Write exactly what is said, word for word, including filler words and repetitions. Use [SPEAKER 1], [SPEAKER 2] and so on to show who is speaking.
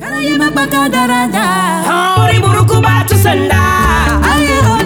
[SPEAKER 1] Kala yema baka daraja.
[SPEAKER 2] Hori buruku batu sanda.
[SPEAKER 1] Ayo.